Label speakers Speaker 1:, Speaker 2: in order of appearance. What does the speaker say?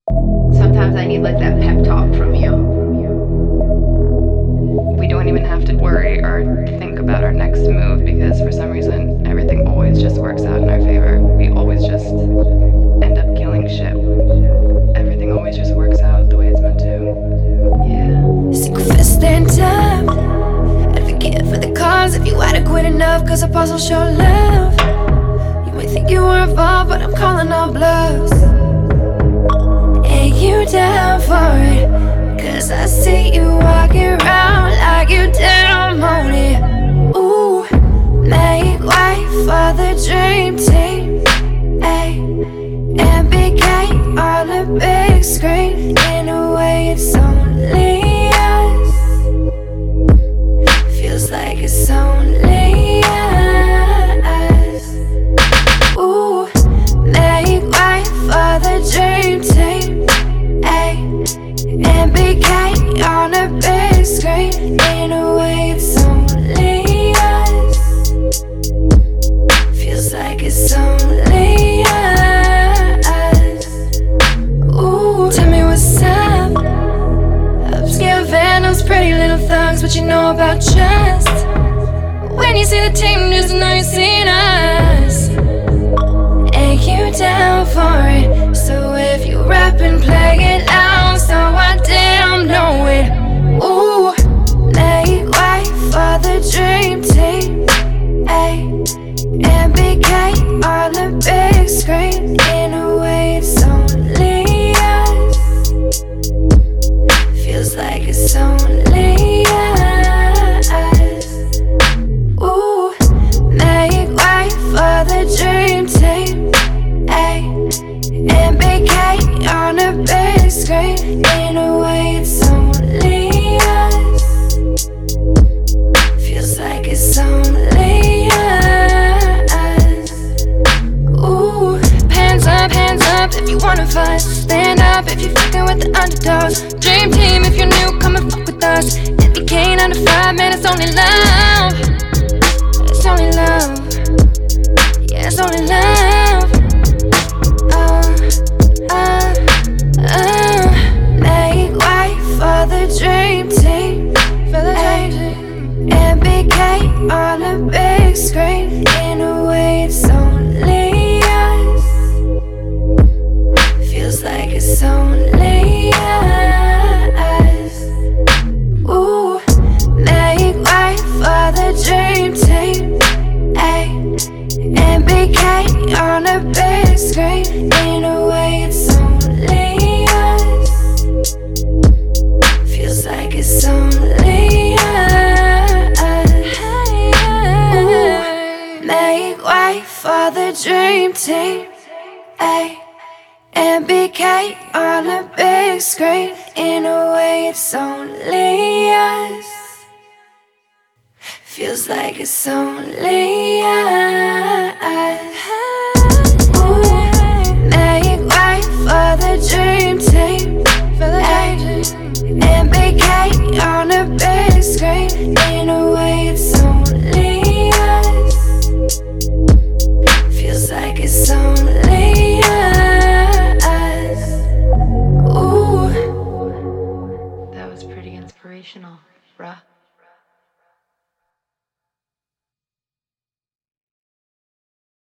Speaker 1: Sometimes I need like that pep talk from you.
Speaker 2: We don't even have to worry or think about our next move because for some reason everything always just works out in our favor. We always just end up killing shit. Everything always just works out the way it's meant to. Yeah.
Speaker 3: Stick a fist in time. Advocate for the cause if you adequate enough, cause a puzzle show love. You might think you were involved, but I'm calling all bluffs. Ain't you down for it? Cause I see you walking around like you don't own it. Ooh, make way for the dream team. Ay, MBK on a big screen. In a way it's only us. Feels like it's only us. Ooh, make way for the dream team. Ay, MBK on a big screen. In a way it's only us. Feels like it's only us. Ooh, tell me what's up. Upscale vandals, pretty little thugs, what you know about trust? When you see the team news, now you seen us. Ain't you down for it? So if you rap and play it loud, so I damn know it. Ooh, make way for the dream team. Ay, MBK on a big screen. In a way it's only us. Feels like it's only us. Ooh, make way for the dream team. Ay, MBK on a big screen. In a way it's only us. Feels like it's only us. Ooh, hands up if you wanna fight. Stand up if you're fucking with the underdogs. Dream team if you're new, come and fuck with us. MBK 9 to 5, man, it's only love. It's only love. Yeah, it's only love. Make way for the dream team. MBK on a big screen. In a way it's only us. Feels like it's only us. Ooh, make way for the dream team. Ay, MBK on a big screen. In a way it's only us. Feels like it's only us. Ooh, make way for the dream team. Ay, MBK on a big screen. In a way it's only us. Feels like it's only us.